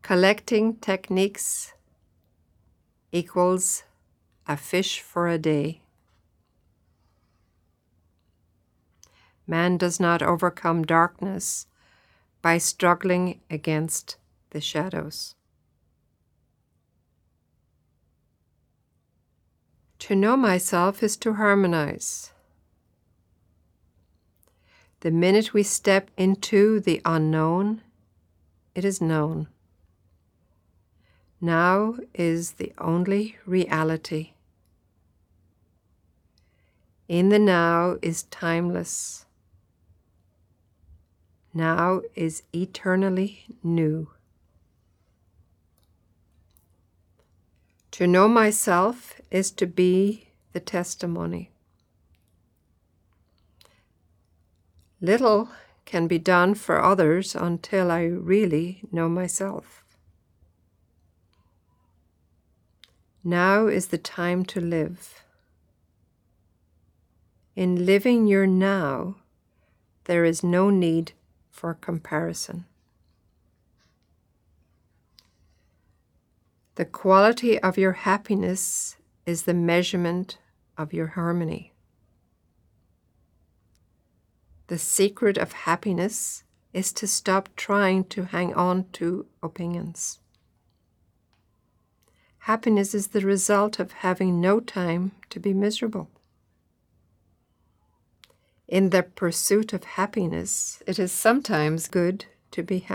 Collecting techniques equals a fish for a day. Man does not overcome darkness by struggling against the shadows. To know myself is to harmonize. The minute we step into the unknown, it is known. Now is the only reality. In the now is timeless. Now is eternally new. To know myself is to be the testimony. Little can be done for others until I really know myself. Now is the time to live. In living your now, there is no need for comparison. The quality of your happiness is the measurement of your harmony. The secret of happiness is to stop trying to hang on to opinions. Happiness is the result of having no time to be miserable. In the pursuit of happiness, it is sometimes good to be happy.